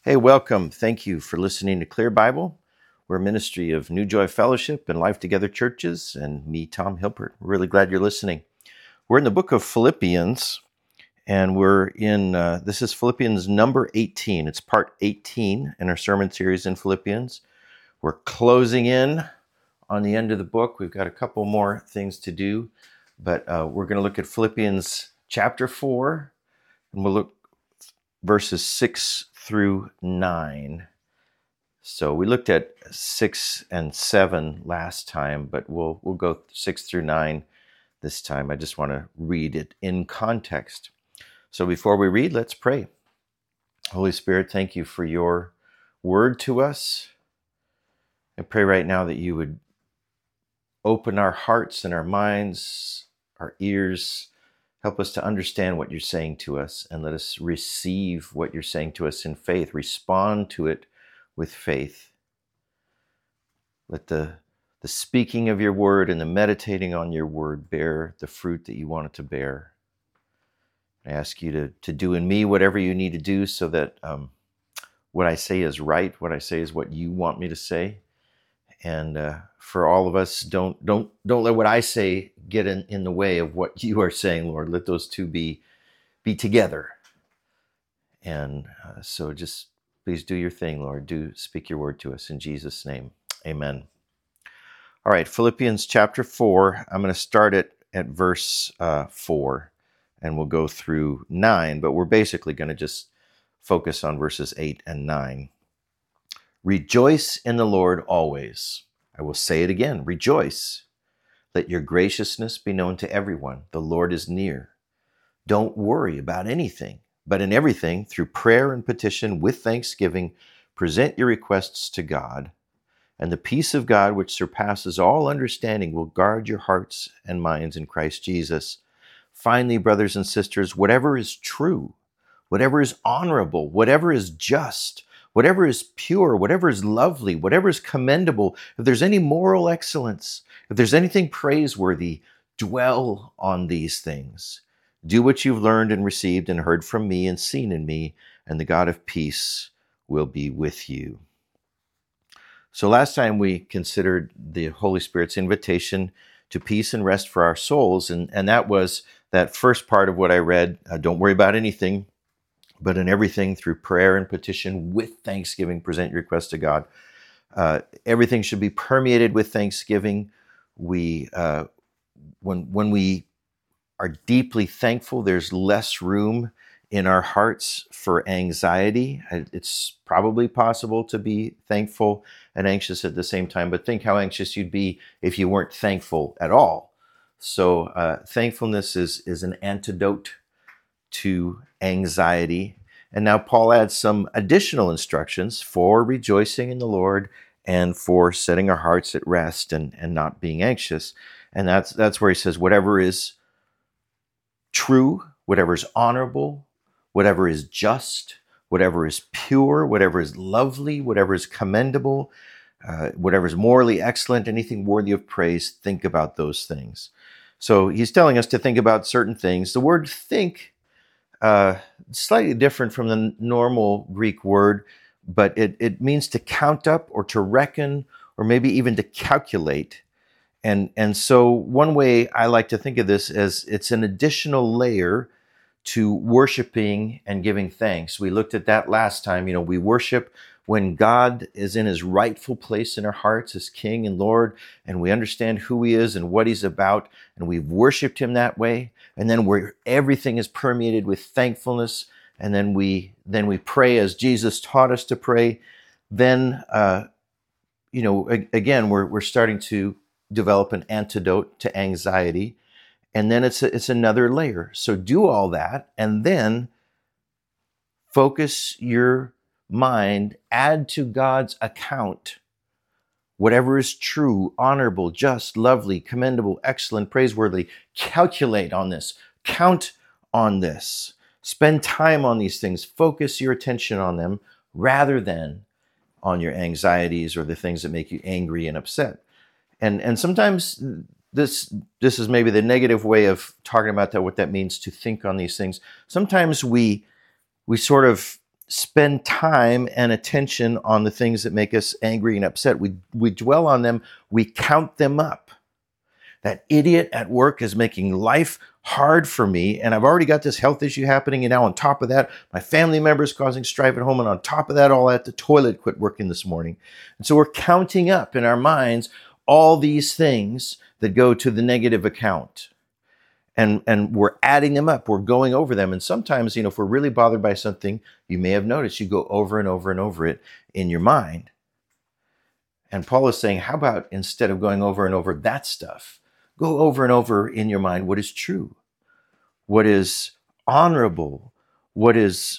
Hey, welcome. Thank you for listening to Clear Bible. We're a ministry of New Joy Fellowship and Life Together Churches, and me, Tom Hilpert. We're really glad you're listening. We're in the book of Philippians, and we're in, this is Philippians number 18. It's part 18 in our sermon series in Philippians. We're closing in on the end of the book. We've got a couple more things to do, but we're going to look at Philippians chapter 4, and we'll look verses 6 through 9. So we looked at 6 and 7 last time, but we'll go 6 through 9 this time. I just want to read it in context. So before we read, let's pray. Holy Spirit, thank you for your word to us. I pray right now that you would open our hearts and our minds, our ears. Help us to understand what you're saying to us, and let us receive what you're saying to us in faith, respond to it with faith. Let the speaking of your word and the meditating on your word bear the fruit that you want it to bear. I ask you to do in me whatever you need to do so that what I say is right, what I say is what you want me to say. And for all of us, don't let what I say get in the way of what you are saying, Lord. Let those two be together. And so just please do your thing, Lord. Speak your word to us in Jesus' name. Amen. All right, Philippians chapter 4. I'm going to start it at verse 4, and we'll go through 9, but we're basically going to just focus on verses 8 and 9. Rejoice in the Lord always. I will say it again, rejoice. Let your graciousness be known to everyone. The Lord is near. Don't worry about anything, but in everything, through prayer and petition with thanksgiving, present your requests to God, and the peace of God, which surpasses all understanding, will guard your hearts and minds in Christ Jesus. Finally, brothers and sisters, whatever is true, whatever is honorable, whatever is just, whatever is pure, whatever is lovely, whatever is commendable, if there's any moral excellence, if there's anything praiseworthy, dwell on these things. Do what you've learned and received and heard from me and seen in me, and the God of peace will be with you. So last time we considered the Holy Spirit's invitation to peace and rest for our souls, and that was that first part of what I read. Don't worry about anything, but in everything, through prayer and petition with thanksgiving, present your request to God. Everything should be permeated with thanksgiving. When we are deeply thankful, there's less room in our hearts for anxiety. It's probably possible to be thankful and anxious at the same time, but think how anxious you'd be if you weren't thankful at all. So thankfulness is an antidote to anxiety. And now Paul adds some additional instructions for rejoicing in the Lord and for setting our hearts at rest and not being anxious. And that's where he says, whatever is true, whatever is honorable, whatever is just, whatever is pure, whatever is lovely, whatever is commendable, whatever is morally excellent, anything worthy of praise, think about those things. So he's telling us to think about certain things. The word think, slightly different from the normal Greek word, but it means to count up or to reckon or maybe even to calculate. And so one way I like to think of this as it's an additional layer to worshiping and giving thanks. We looked at that last time. We worship when God is in his rightful place in our hearts as King and Lord, and we understand who he is and what he's about, and we've worshiped him that way. And then where everything is permeated with thankfulness, and then we pray as Jesus taught us to pray. Then, again, we're starting to develop an antidote to anxiety. And then it's another layer. So do all that, and then focus your mind, add to God's account whatever is true, honorable, just, lovely, commendable, excellent, praiseworthy. Calculate on this, count on this, spend time on these things, focus your attention on them rather than on your anxieties or the things that make you angry and upset. And sometimes this is maybe the negative way of talking about that, what that means to think on these things. Sometimes we sort of spend time and attention on the things that make us angry and upset. We dwell on them. We count them up. That idiot at work is making life hard for me, and I've already got this health issue happening, and now on top of that, my family member is causing strife at home, and on top of that, all that, the toilet quit working this morning. And so we're counting up in our minds all these things that go to the negative account. And we're adding them up. We're going over them. And sometimes, if we're really bothered by something, you may have noticed you go over and over and over it in your mind. And Paul is saying, how about instead of going over and over that stuff, go over and over in your mind what is true, what is honorable, what is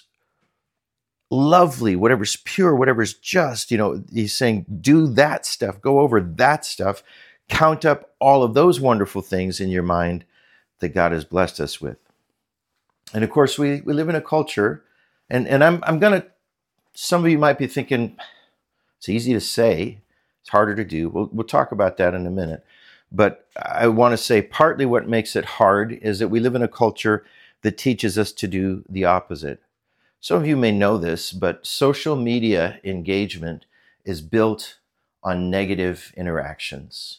lovely, whatever's pure, whatever's just. He's saying, do that stuff, go over that stuff, count up all of those wonderful things in your mind that God has blessed us with. And of course, we live in a culture, and I'm going to, some of you might be thinking, it's easy to say, it's harder to do. We'll talk about that in a minute. But I want to say partly what makes it hard is that we live in a culture that teaches us to do the opposite. Some of you may know this, but social media engagement is built on negative interactions.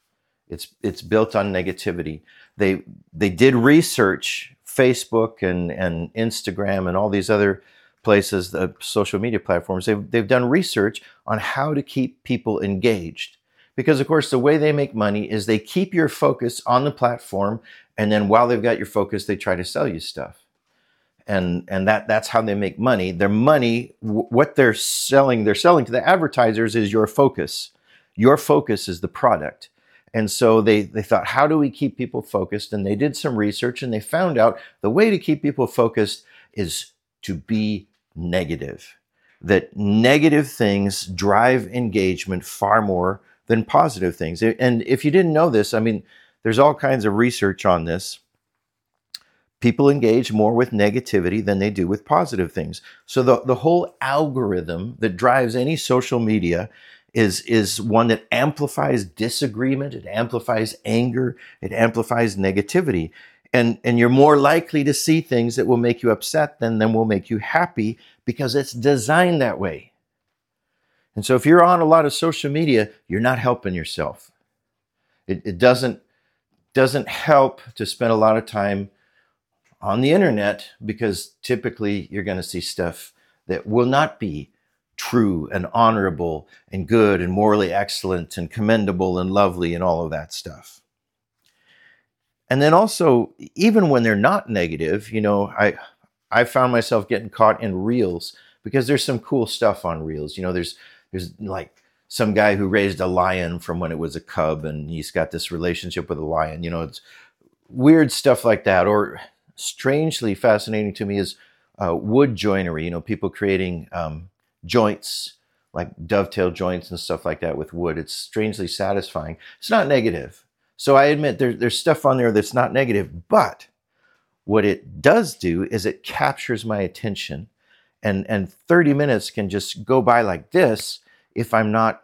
It's built on negativity. They did research, Facebook and Instagram and all these other places, the social media platforms. They've done research on how to keep people engaged. Because, of course, the way they make money is they keep your focus on the platform, and then while they've got your focus, they try to sell you stuff. And that's how they make money. Their money, what they're selling to the advertisers is your focus. Your focus is the product. And so they thought, how do we keep people focused? And they did some research, and they found out the way to keep people focused is to be negative. That negative things drive engagement far more than positive things. And if you didn't know this, there's all kinds of research on this. People engage more with negativity than they do with positive things. So the whole algorithm that drives any social media is one that amplifies disagreement, it amplifies anger, it amplifies negativity. And you're more likely to see things that will make you upset than will make you happy, because it's designed that way. And so if you're on a lot of social media, you're not helping yourself. It doesn't help to spend a lot of time on the internet, because typically you're going to see stuff that will not be true and honorable and good and morally excellent and commendable and lovely and all of that stuff. And then also, even when they're not negative, I found myself getting caught in reels, because there's some cool stuff on reels. There's like some guy who raised a lion from when it was a cub, and he's got this relationship with a lion. It's weird stuff like that. Or strangely fascinating to me is wood joinery. People creating joints, like dovetail joints and stuff like that with wood. It's strangely satisfying. It's not negative. So I admit there's stuff on there that's not negative, but what it does do is it captures my attention. And 30 minutes can just go by like this if I'm not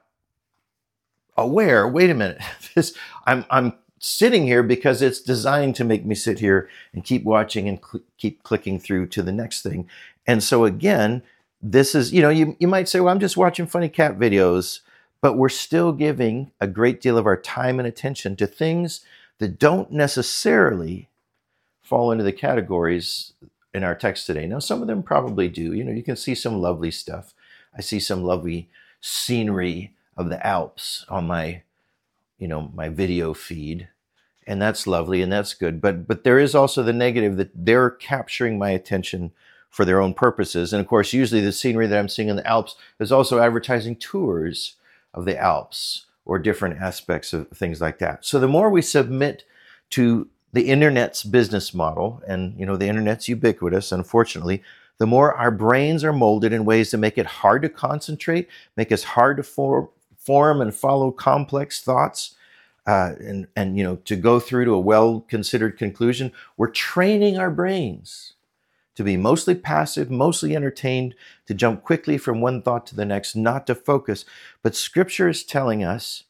aware. Wait a minute, I'm sitting here because it's designed to make me sit here and keep watching and keep clicking through to the next thing. And so again, this is, you might say, well, I'm just watching funny cat videos, but we're still giving a great deal of our time and attention to things that don't necessarily fall into the categories in our text today. Now, some of them probably do. You can see some lovely stuff. I see some lovely scenery of the Alps on my video feed, and that's lovely and that's good. But there is also the negative, that they're capturing my attention for their own purposes. And of course, usually the scenery that I'm seeing in the Alps is also advertising tours of the Alps or different aspects of things like that. So the more we submit to the internet's business model, and the internet's ubiquitous, unfortunately, the more our brains are molded in ways that make it hard to concentrate, make us hard to form and follow complex thoughts, and to go through to a well-considered conclusion. We're training our brains to be mostly passive, mostly entertained, to jump quickly from one thought to the next, not to focus. But Scripture is telling us,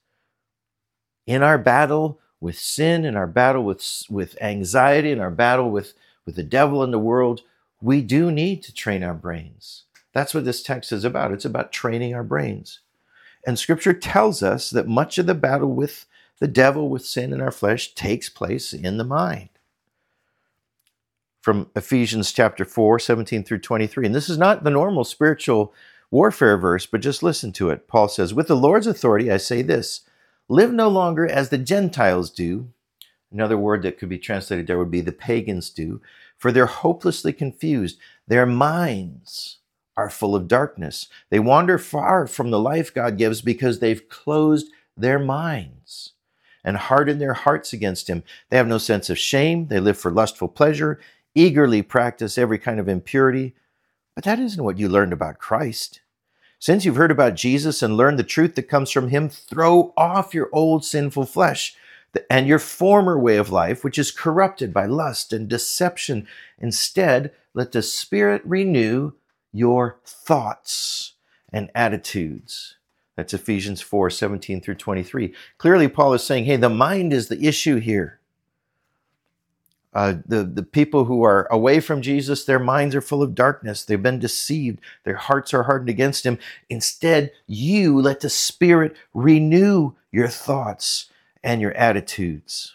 in our battle with sin, in our battle with anxiety, in our battle with the devil and the world, we do need to train our brains. That's what this text is about. It's about training our brains. And Scripture tells us that much of the battle with the devil, with sin in our flesh, takes place in the mind. From Ephesians chapter 4, 17 through 23. And this is not the normal spiritual warfare verse, but just listen to it. Paul says, "With the Lord's authority, I say this, live no longer as the Gentiles do." Another word that could be translated there would be the pagans do, "for they're hopelessly confused. Their minds are full of darkness. They wander far from the life God gives because they've closed their minds and hardened their hearts against Him. They have no sense of shame. They live for lustful pleasure, eagerly practice every kind of impurity." But that isn't what you learned about Christ. Since you've heard about Jesus and learned the truth that comes from Him, throw off your old sinful flesh and your former way of life, which is corrupted by lust and deception. Instead, let the Spirit renew your thoughts and attitudes. That's Ephesians 4, 17 through 23. Clearly, Paul is saying, hey, the mind is the issue here. The people who are away from Jesus, their minds are full of darkness. They've been deceived. Their hearts are hardened against Him. Instead, you let the Spirit renew your thoughts and your attitudes.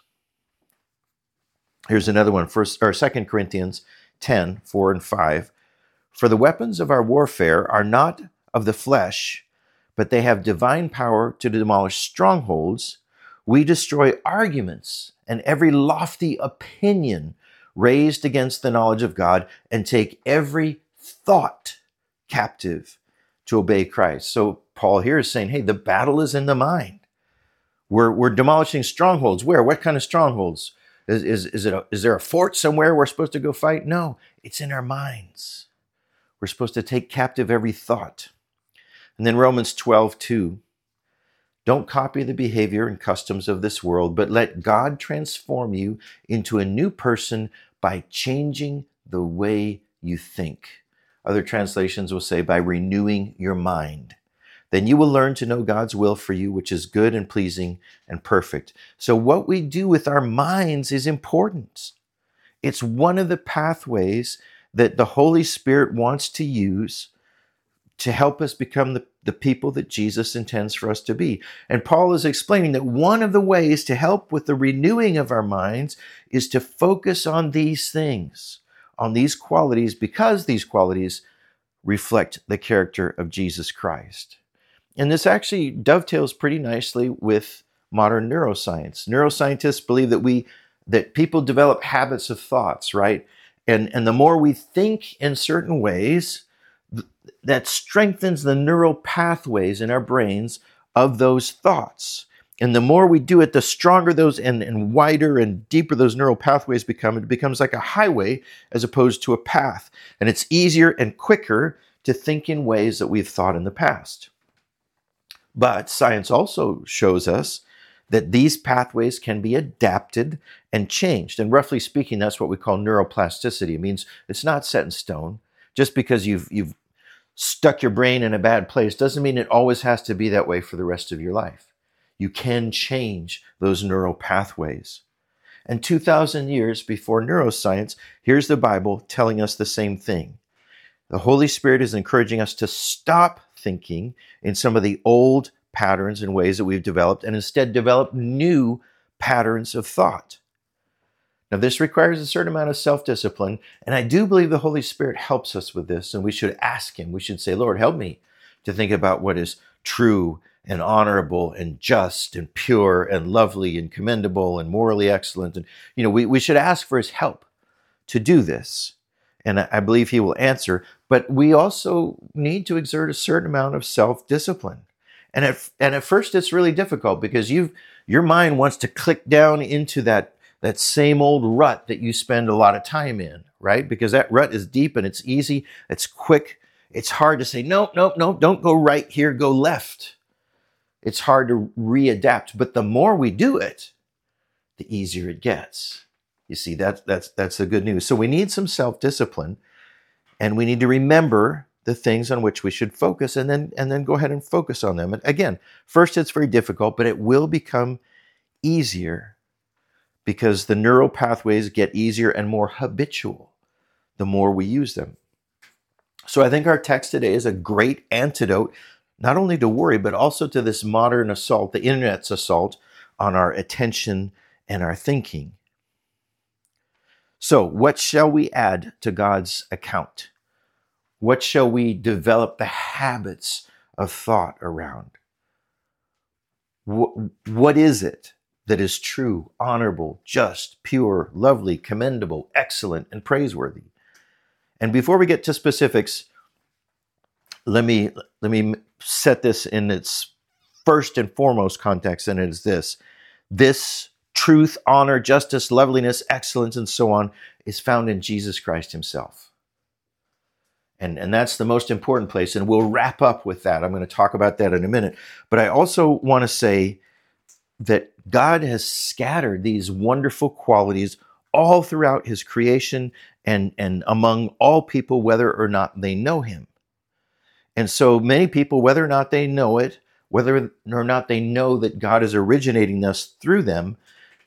Here's another one, 2 Corinthians 10, 4 and 5. "For the weapons of our warfare are not of the flesh, but they have divine power to demolish strongholds. We destroy arguments and every lofty opinion raised against the knowledge of God and take every thought captive to obey Christ." So Paul here is saying, hey, the battle is in the mind. We're demolishing strongholds. Where? What kind of strongholds? Is there a fort somewhere we're supposed to go fight? No, it's in our minds. We're supposed to take captive every thought. And then Romans 12:2. "Don't copy the behavior and customs of this world, but let God transform you into a new person by changing the way you think." Other translations will say by renewing your mind. "Then you will learn to know God's will for you, which is good and pleasing and perfect." So what we do with our minds is important. It's one of the pathways that the Holy Spirit wants to use to help us become the people that Jesus intends for us to be. And Paul is explaining that one of the ways to help with the renewing of our minds is to focus on these things, on these qualities, because these qualities reflect the character of Jesus Christ. And this actually dovetails pretty nicely with modern neuroscience. Neuroscientists believe that people develop habits of thoughts, right? And the more we think in certain ways, that strengthens the neural pathways in our brains of those thoughts. And the more we do it, the stronger those and wider and deeper those neural pathways become. It becomes like a highway as opposed to a path. And it's easier and quicker to think in ways that we've thought in the past. But science also shows us that these pathways can be adapted and changed. And roughly speaking, that's what we call neuroplasticity. It means it's not set in stone. Just because you've stuck your brain in a bad place doesn't mean it always has to be that way for the rest of your life. You can change those neural pathways. And 2,000 years before neuroscience, here's the Bible telling us the same thing. The Holy Spirit is encouraging us to stop thinking in some of the old patterns and ways that we've developed and instead develop new patterns of thought. Now, this requires a certain amount of self-discipline, and I do believe the Holy Spirit helps us with this, and we should ask Him. We should say, Lord, help me to think about what is true and honorable and just and pure and lovely and commendable and morally excellent. And, we should ask for His help to do this, and I believe He will answer. But we also need to exert a certain amount of self-discipline. And at first, it's really difficult because your mind wants to click down into that same old rut that you spend a lot of time in, right? Because that rut is deep and it's easy, it's quick. It's hard to say, no, don't go right here, go left. It's hard to readapt, but the more we do it, the easier it gets. You see, that's the good news. So we need some self-discipline, and we need to remember the things on which we should focus and then go ahead and focus on them. And again, first it's very difficult, but it will become easier because the neural pathways get easier and more habitual the more we use them. So I think our text today is a great antidote, not only to worry, but also to this modern assault, the internet's assault on our attention and our thinking. So, what shall we add to God's account? What shall we develop the habits of thought around? What is it that is true, honorable, just, pure, lovely, commendable, excellent, and praiseworthy? And before we get to specifics, let me set this in its first and foremost context, and it is this. This truth, honor, justice, loveliness, excellence, and so on is found in Jesus Christ himself. And that's the most important place, and we'll wrap up with that. I'm going to talk about that in a minute. But I also want to say that God has scattered these wonderful qualities all throughout his creation and among all people, whether or not they know him. And so many people, whether or not they know it, whether or not they know that God is originating us through them,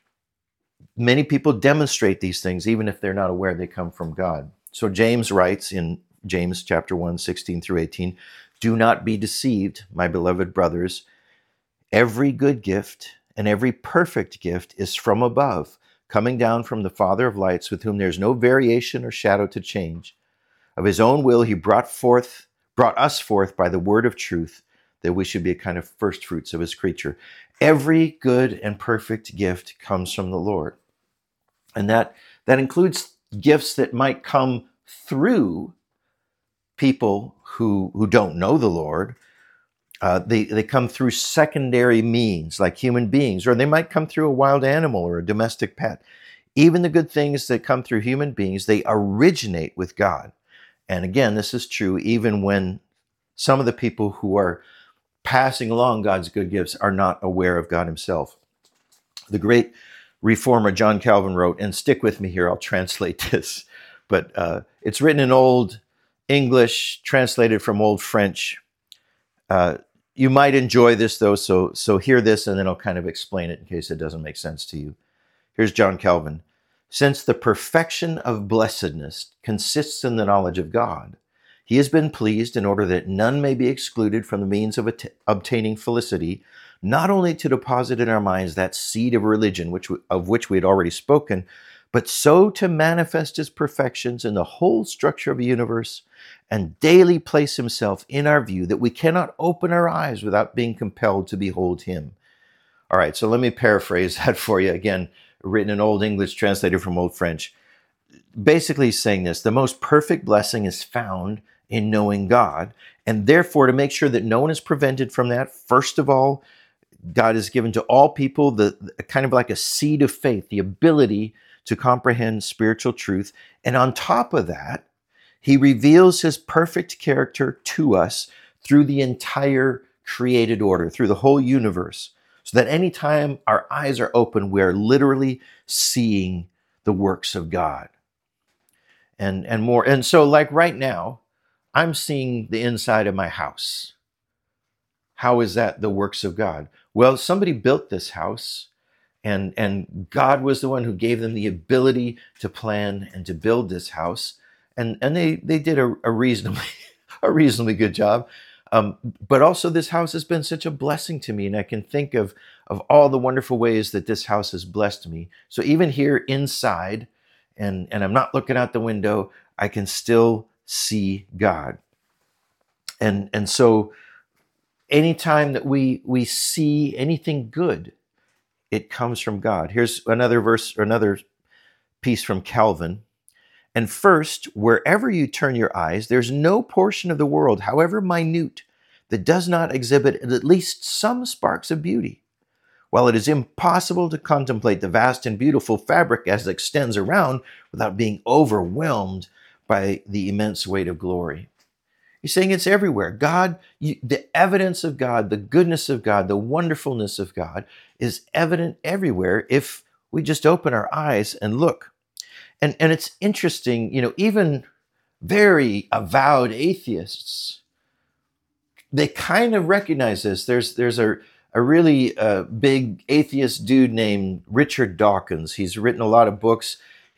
many people demonstrate these things, even if they're not aware they come from God. So James writes in James chapter 1, 16 through 18, "Do not be deceived, my beloved brothers. Every good gift and every perfect gift is from above, coming down from the Father of lights, with whom there's no variation or shadow to change. Of his own will he brought us forth by the word of truth, that we should be a kind of first fruits of his creature." Every good and perfect gift comes from the Lord. And that includes gifts that might come through people who don't know the Lord. They come through secondary means, like human beings, or they might come through a wild animal or a domestic pet. Even the good things that come through human beings, they originate with God. And again, this is true even when some of the people who are passing along God's good gifts are not aware of God himself. The great reformer John Calvin wrote, and stick with me here, I'll translate this, but it's written in Old English, translated from Old French. You might enjoy this though, so hear this and then I'll kind of explain it in case it doesn't make sense to you. Here's John Calvin. "Since the perfection of blessedness consists in the knowledge of God, he has been pleased, in order that none may be excluded from the means of obtaining felicity, not only to deposit in our minds that seed of religion of which we had already spoken, but so to manifest his perfections in the whole structure of the universe, and daily place himself in our view, that we cannot open our eyes without being compelled to behold him." All right, so let me paraphrase that for you. Again, written in Old English, translated from Old French. Basically saying this: the most perfect blessing is found in knowing God. And therefore, to make sure that no one is prevented from that, first of all, God has given to all people the kind of like a seed of faith, the ability to comprehend spiritual truth. And on top of that, he reveals his perfect character to us through the entire created order, through the whole universe, so that anytime our eyes are open, we are literally seeing the works of God and more. And so, like right now, I'm seeing the inside of my house. How is that the works of God? Well, somebody built this house, and God was the one who gave them the ability to plan and to build this house. And they did a reasonably good job. But also, this house has been such a blessing to me, and I can think of all the wonderful ways that this house has blessed me. So even here inside, and I'm not looking out the window, I can still see God. And so anytime that we see anything good, it comes from God. Here's another verse, or another piece from Calvin. "And first, wherever you turn your eyes, there's no portion of the world, however minute, that does not exhibit at least some sparks of beauty. While it is impossible to contemplate the vast and beautiful fabric as it extends around without being overwhelmed by the immense weight of glory." He's saying it's everywhere. God, the evidence of God, the goodness of God, the wonderfulness of God is evident everywhere if we just open our eyes and look. And it's interesting, even very avowed atheists, they kind of recognize this. There's a really big atheist dude named Richard Dawkins. He's written a lot of books.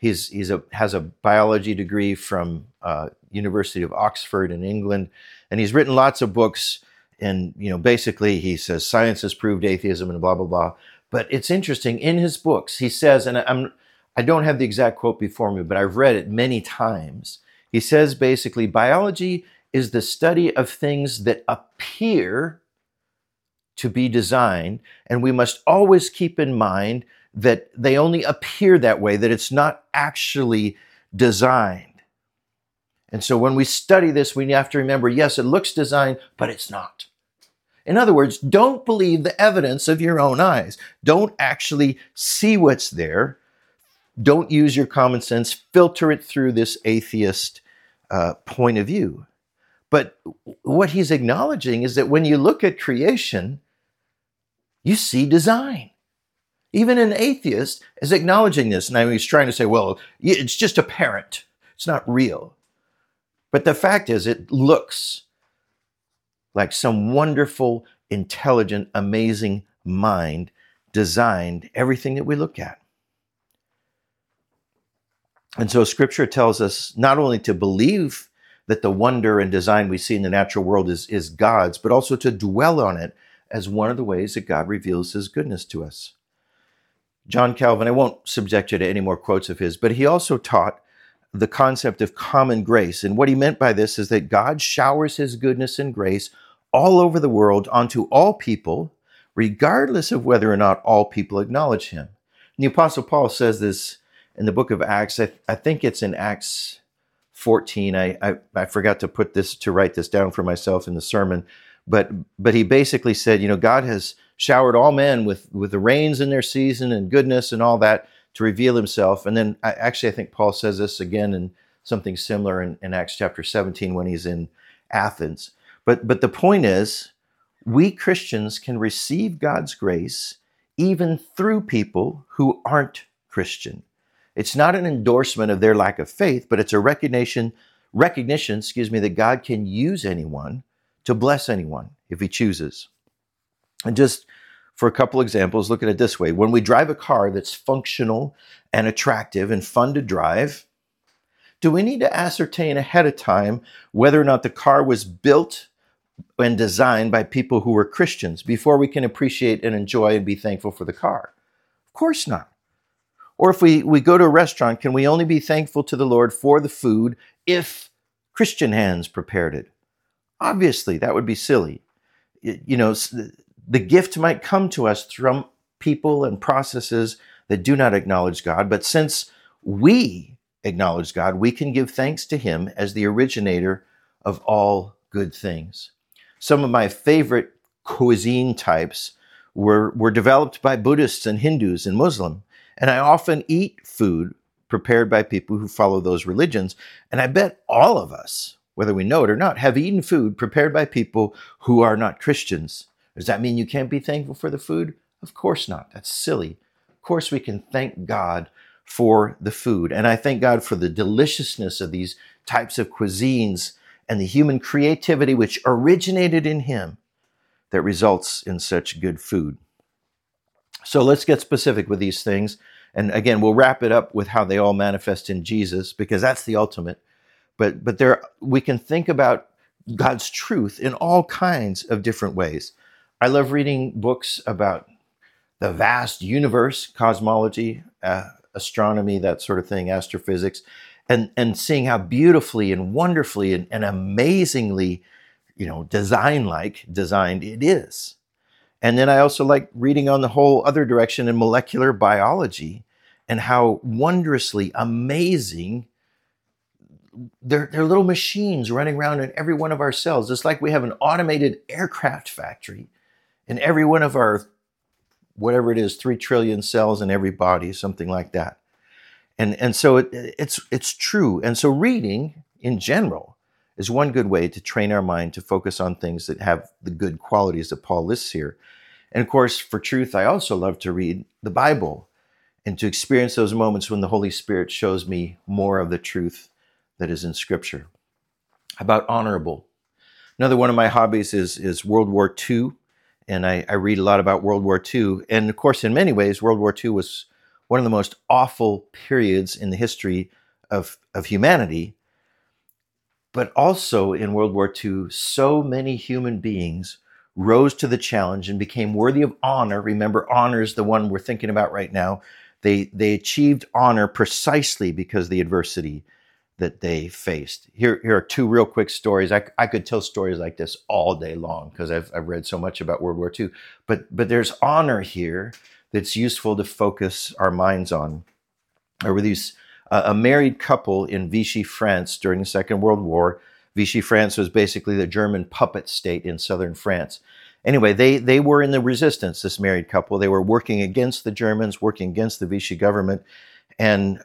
Has a biology degree from University of Oxford in England, and he's written lots of books. And basically, he says science has proved atheism and blah blah blah. But it's interesting, in his books, he says, and I don't have the exact quote before me, but I've read it many times. He says basically, biology is the study of things that appear to be designed, and we must always keep in mind that they only appear that way, that it's not actually designed. And so when we study this, we have to remember, yes, it looks designed, but it's not. In other words, don't believe the evidence of your own eyes. Don't actually see what's there. Don't use your common sense. Filter it through this atheist point of view. But what he's acknowledging is that when you look at creation, you see design. Even an atheist is acknowledging this. And he's trying to say, well, it's just apparent. It's not real. But the fact is, it looks like some wonderful, intelligent, amazing mind designed everything that we look at. And so Scripture tells us not only to believe that the wonder and design we see in the natural world is God's, but also to dwell on it as one of the ways that God reveals his goodness to us. John Calvin, I won't subject you to any more quotes of his, but he also taught the concept of common grace. And what he meant by this is that God showers his goodness and grace all over the world onto all people, regardless of whether or not all people acknowledge him. And the Apostle Paul says this in the book of Acts. I think it's in Acts 14. I forgot to write this down for myself in the sermon, but he basically said, God has showered all men with the rains in their season and goodness and all that to reveal himself. And then I think Paul says this again in something similar in Acts chapter 17 when he's in Athens. But the point is, we Christians can receive God's grace even through people who aren't Christian. It's not an endorsement of their lack of faith, but it's a recognition, that God can use anyone to bless anyone if he chooses. And just for a couple examples, look at it this way. When we drive a car that's functional and attractive and fun to drive, do we need to ascertain ahead of time whether or not the car was built and designed by people who were Christians before we can appreciate and enjoy and be thankful for the car? Of course not. Or if we go to a restaurant, can we only be thankful to the Lord for the food if Christian hands prepared it? Obviously, that would be silly. The gift might come to us from people and processes that do not acknowledge God, but since we acknowledge God, we can give thanks to him as the originator of all good things. Some of my favorite cuisine types were developed by Buddhists and Hindus and Muslim, and I often eat food prepared by people who follow those religions, and I bet all of us, whether we know it or not, have eaten food prepared by people who are not Christians. Does that mean you can't be thankful for the food? Of course not. That's silly. Of course we can thank God for the food. And I thank God for the deliciousness of these types of cuisines and the human creativity which originated in him that results in such good food. So let's get specific with these things. And again, we'll wrap it up with how they all manifest in Jesus, because that's the ultimate. But we can think about God's truth in all kinds of different ways. I love reading books about the vast universe, cosmology, astronomy, that sort of thing, astrophysics, and seeing how beautifully and wonderfully and amazingly, designed it is. And then I also like reading on the whole other direction in molecular biology and how wondrously amazing they're little machines running around in every one of our cells. Just like we have an automated aircraft factory in every one of our, whatever it is, 3 trillion cells in every body, something like that. And so it's true. And so reading in general is one good way to train our mind to focus on things that have the good qualities that Paul lists here. And of course, for truth, I also love to read the Bible and to experience those moments when the Holy Spirit shows me more of the truth that is in Scripture. About honorable. Another one of my hobbies is World War II, and I read a lot about World War II. And of course, in many ways, World War II was one of the most awful periods in the history of humanity. But also in World War II, so many human beings rose to the challenge and became worthy of honor. Remember, honor is the one we're thinking about right now. They achieved honor precisely because of the adversity that they faced. Here are two real quick stories. I could tell stories like this all day long because I've read so much about World War II. But there's honor here that's useful to focus our minds on. There were these a married couple in Vichy, France during the Second World War. Vichy, France was basically the German puppet state in southern France. Anyway, they were in the resistance, this married couple. They were working against the Germans, working against the Vichy government. And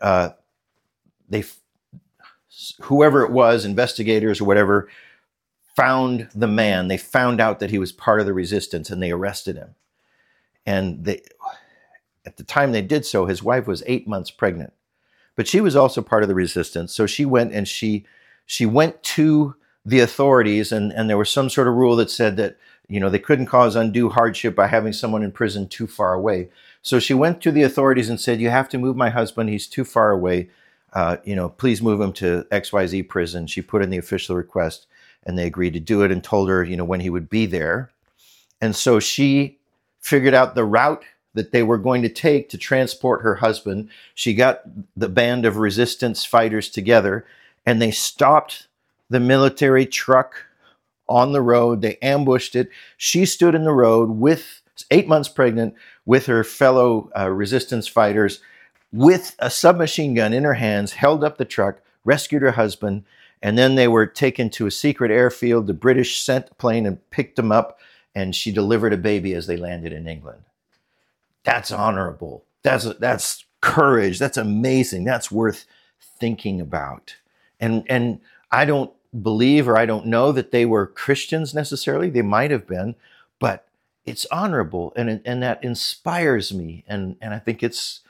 whoever it was, investigators or whatever, found the man. They found out that he was part of the resistance and they arrested him. And at the time they did so, his wife was 8 months pregnant. But she was also part of the resistance. So she went and she went to the authorities, and there was some sort of rule that said that, they couldn't cause undue hardship by having someone in prison too far away. So she went to the authorities and said, you have to move my husband. He's too far away. Please move him to XYZ prison. She put in the official request and they agreed to do it and told her, when he would be there. And so she figured out the route that they were going to take to transport her husband. She got the band of resistance fighters together and they stopped the military truck on the road. They ambushed it. She stood in the road with 8 months pregnant with her fellow resistance fighters with a submachine gun in her hands, held up the truck, rescued her husband, and then they were taken to a secret airfield. The British sent a plane and picked them up, and she delivered a baby as they landed in England. That's honorable. That's courage. That's amazing. That's worth thinking about. And I don't believe, or I don't know that they were Christians necessarily. They might have been, but it's honorable, and that inspires me. And I think it's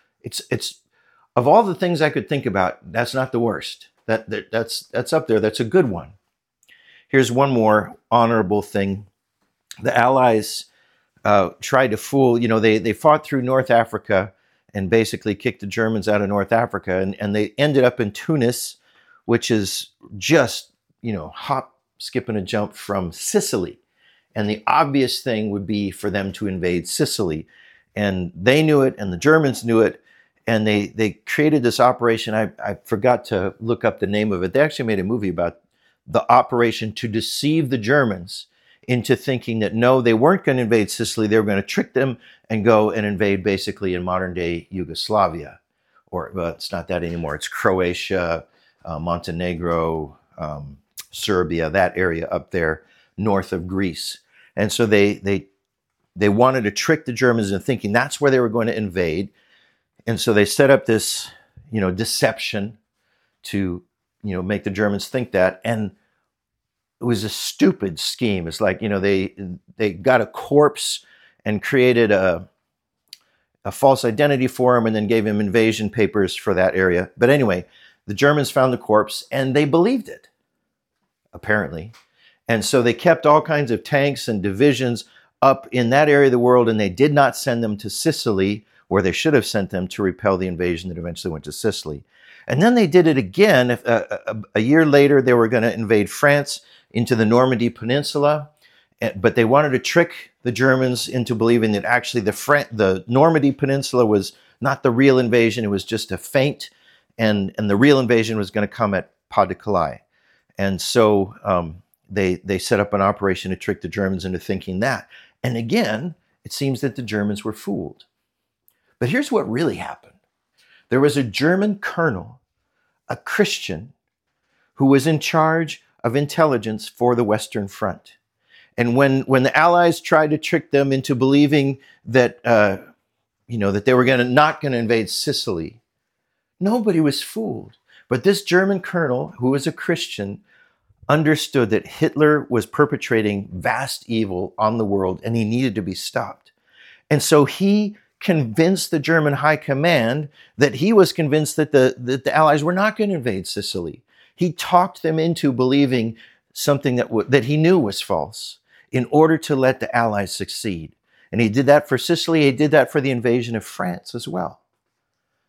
of all the things I could think about, that's not the worst. That's up there. That's a good one. Here's one more honorable thing. The Allies tried to fool, they fought through North Africa and basically kicked the Germans out of North Africa. And they ended up in Tunis, which is just, hop, skip, and a jump from Sicily. And the obvious thing would be for them to invade Sicily. And they knew it, and the Germans knew it. And they created this operation. I forgot to look up the name of it. They actually made a movie about the operation to deceive the Germans into thinking that, no, they weren't going to invade Sicily. They were going to trick them and go and invade basically in modern-day Yugoslavia. Or, well, it's not that anymore. It's Croatia, Montenegro, Serbia, that area up there north of Greece. And so they wanted to trick the Germans into thinking that's where they were going to invade. And so they set up this, deception to, make the Germans think that. And it was a stupid scheme. It's like, they got a corpse and created a false identity for him and then gave him invasion papers for that area. But anyway, the Germans found the corpse and they believed it, apparently. And so they kept all kinds of tanks and divisions up in that area of the world, and they did not send them to Sicily, where they should have sent them to repel the invasion that eventually went to Sicily. And then they did it again. A year later, they were going to invade France into the Normandy Peninsula, but they wanted to trick the Germans into believing that actually the Normandy Peninsula was not the real invasion. It was just a feint, and the real invasion was going to come at Pas de Calais. And so they set up an operation to trick the Germans into thinking that. And again, it seems that the Germans were fooled. But here's what really happened. There was a German colonel, a Christian, who was in charge of intelligence for the Western Front. And when the Allies tried to trick them into believing that, that they were not going to invade Sicily, nobody was fooled. But this German colonel, who was a Christian, understood that Hitler was perpetrating vast evil on the world and he needed to be stopped. And so he convinced the German high command that he was convinced that the Allies were not going to invade Sicily. He talked them into believing something that he knew was false in order to let the Allies succeed. And he did that for Sicily. He did that for the invasion of France as well.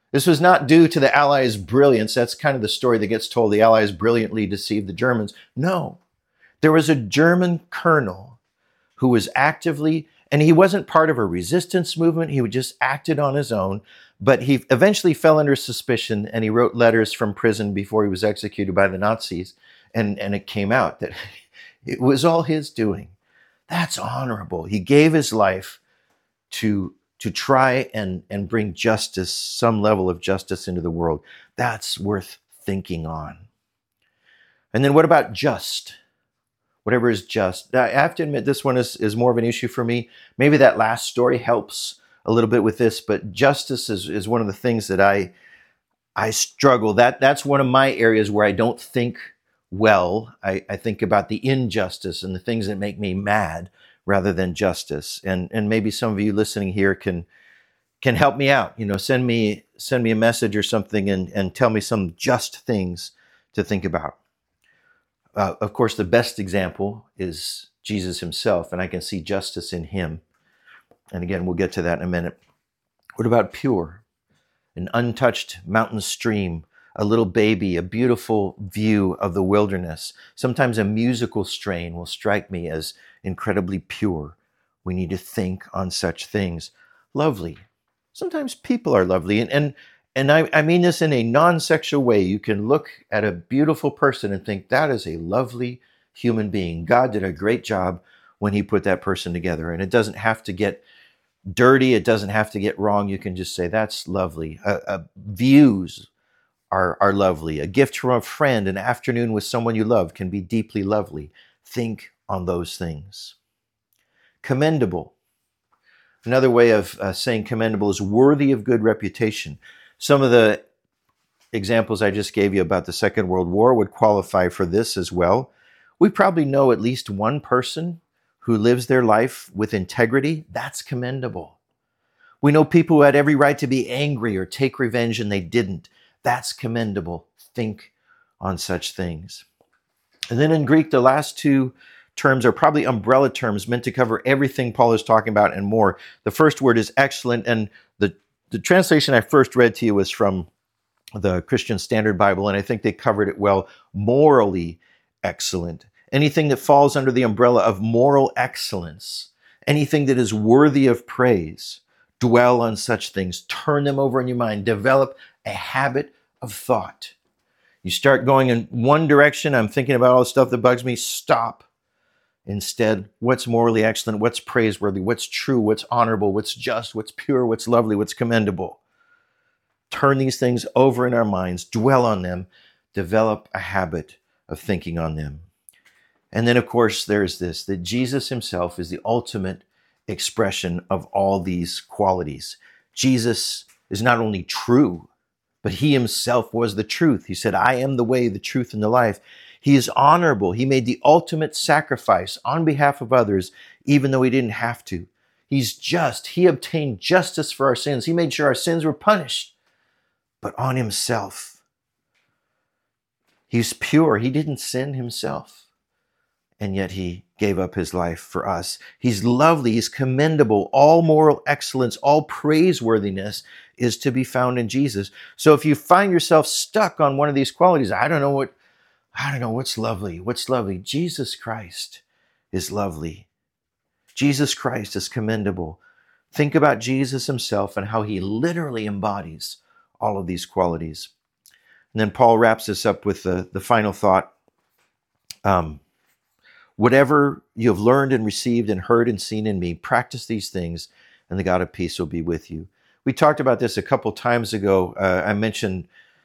This was not due to the Allies' brilliance. That's kind of the story that gets told. The Allies brilliantly deceived the Germans. No, there was a German colonel who was actively, and he wasn't part of a resistance movement. He just acted on his own, but he eventually fell under suspicion, and he wrote letters from prison before he was executed by the Nazis. And it came out that it was all his doing. That's honorable. He gave his life to try and bring justice, some level of justice into the world. That's worth thinking on. And then what about just? Whatever is just. Now, I have to admit, this one is more of an issue for me. Maybe that last story helps a little bit with this, but justice is one of the things that I struggle. That's one of my areas where I don't think well. I think about the injustice and the things that make me mad rather than justice. And maybe some of you listening here can help me out. Send me a message or something and tell me some just things to think about. Of course, the best example is Jesus himself, and I can see justice in him. And again, we'll get to that in a minute. What about pure? An untouched mountain stream, a little baby, a beautiful view of the wilderness. Sometimes a musical strain will strike me as incredibly pure. We need to think on such things. Lovely. Sometimes people are lovely. And I mean this in a non-sexual way. You can look at a beautiful person and think, that is a lovely human being. God did a great job when he put that person together. And it doesn't have to get dirty. It doesn't have to get wrong. You can just say, that's lovely. Views are lovely. A gift from a friend, an afternoon with someone you love can be deeply lovely. Think on those things. Commendable. Another way of saying commendable is worthy of good reputation. Some of the examples I just gave you about the Second World War would qualify for this as well. We probably know at least one person who lives their life with integrity. That's commendable. We know people who had every right to be angry or take revenge and they didn't. That's commendable. Think on such things. And then in Greek, the last two terms are probably umbrella terms meant to cover everything Paul is talking about and more. The first word is excellent, and the translation I first read to you was from the Christian Standard Bible, and I think they covered it well. Morally excellent. Anything that falls under the umbrella of moral excellence. Anything that is worthy of praise. Dwell on such things. Turn them over in your mind. Develop a habit of thought. You start going in one direction. I'm thinking about all the stuff that bugs me. Stop. Instead, what's morally excellent, what's praiseworthy, what's true, what's honorable, what's just, what's pure, what's lovely, what's commendable. Turn these things over in our minds, dwell on them, develop a habit of thinking on them. And then, of course, there's this, that Jesus himself is the ultimate expression of all these qualities. Jesus is not only true, but he himself was the truth. He said, I am the way, the truth, and the life. He is honorable. He made the ultimate sacrifice on behalf of others, even though he didn't have to. He's just. He obtained justice for our sins. He made sure our sins were punished, but on himself. He's pure. He didn't sin himself, and yet he gave up his life for us. He's lovely. He's commendable. All moral excellence, all praiseworthiness is to be found in Jesus. So if you find yourself stuck on one of these qualities, I don't know what's lovely. What's lovely? Jesus Christ is lovely. Jesus Christ is commendable. Think about Jesus himself and how he literally embodies all of these qualities. And then Paul wraps this up with the final thought. Whatever you have learned and received and heard and seen in me, practice these things, and the God of peace will be with you. We talked about this a couple times ago. I mentioned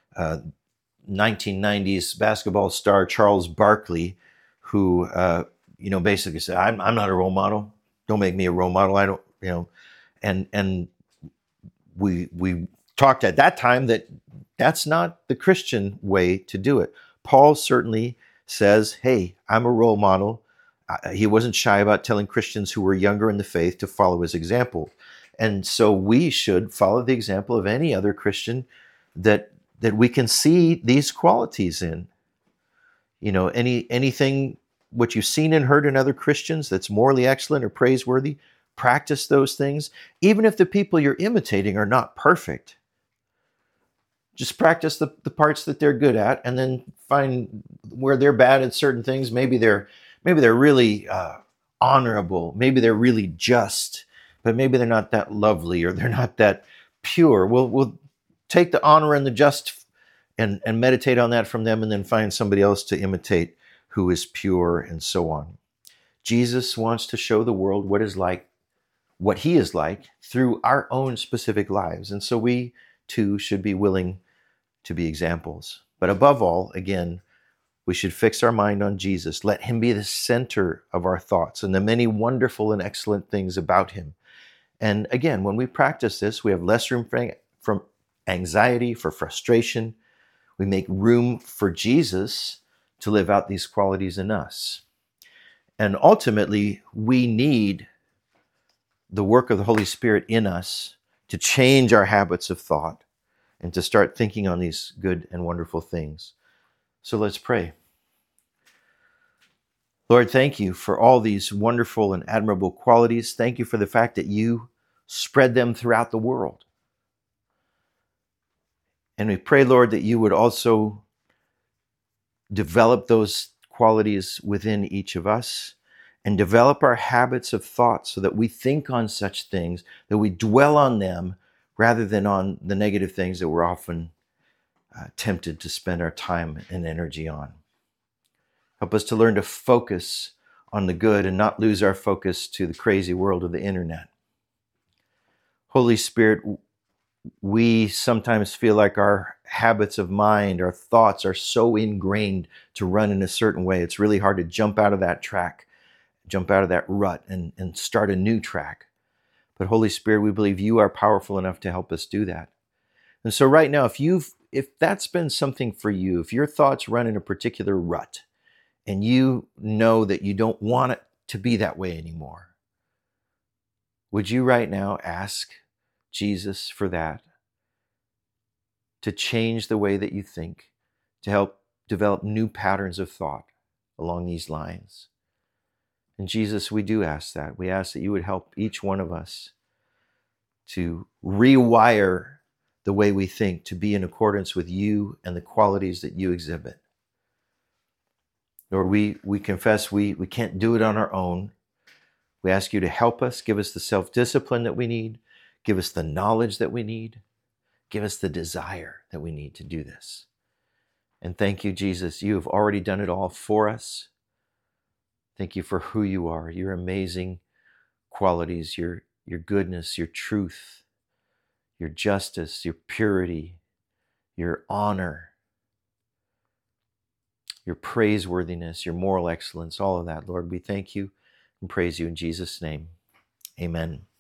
1990s basketball star Charles Barkley, who basically said, "I'm not a role model. Don't make me a role model. I don't, And we talked at that time that that's not the Christian way to do it. Paul certainly says, "Hey, I'm a role model." He wasn't shy about telling Christians who were younger in the faith to follow his example. And so we should follow the example of any other Christian that we can see these qualities in. Anything what you've seen and heard in other Christians that's morally excellent or praiseworthy, practice those things, even if the people you're imitating are not perfect. just practice the parts that they're good at, and then find where they're bad at certain things. Maybe they're really honorable. Maybe they're really just, but maybe they're not that lovely, or they're not that pure. We'll take the honor and the just and meditate on that from them, and then find somebody else to imitate who is pure, and so on. Jesus wants to show the world what he is like through our own specific lives. And so we too should be willing to be examples. But above all, again, we should fix our mind on Jesus. Let him be the center of our thoughts and the many wonderful and excellent things about him. And again, when we practice this, we have less room for anxiety, for frustration. We make room for Jesus to live out these qualities in us. And ultimately, we need the work of the Holy Spirit in us to change our habits of thought and to start thinking on these good and wonderful things. So let's pray. Lord, thank you for all these wonderful and admirable qualities. Thank you for the fact that you spread them throughout the world. And we pray, Lord, that you would also develop those qualities within each of us and develop our habits of thought so that we think on such things, that we dwell on them rather than on the negative things that we're often tempted to spend our time and energy on. Help us to learn to focus on the good and not lose our focus to the crazy world of the internet. Holy Spirit, we sometimes feel like our habits of mind, our thoughts are so ingrained to run in a certain way. It's really hard to jump out of that track, jump out of that rut and start a new track. But Holy Spirit, we believe you are powerful enough to help us do that. And so right now, if that's been something for you, if your thoughts run in a particular rut and you know that you don't want it to be that way anymore, would you right now ask Jesus for that, to change the way that you think, to help develop new patterns of thought along these lines? And Jesus, we do ask that. We ask that you would help each one of us to rewire the way we think to be in accordance with you and the qualities that you exhibit. Lord, we confess we can't do it on our own. We ask you to help us, give us the self-discipline that we need, give us the knowledge that we need, give us the desire that we need to do this. And thank you, Jesus, you have already done it all for us. Thank you for who you are, your amazing qualities, your goodness, your truth, your justice, your purity, your honor, your praiseworthiness, your moral excellence, all of that. Lord, we thank you and praise you in Jesus' name. Amen.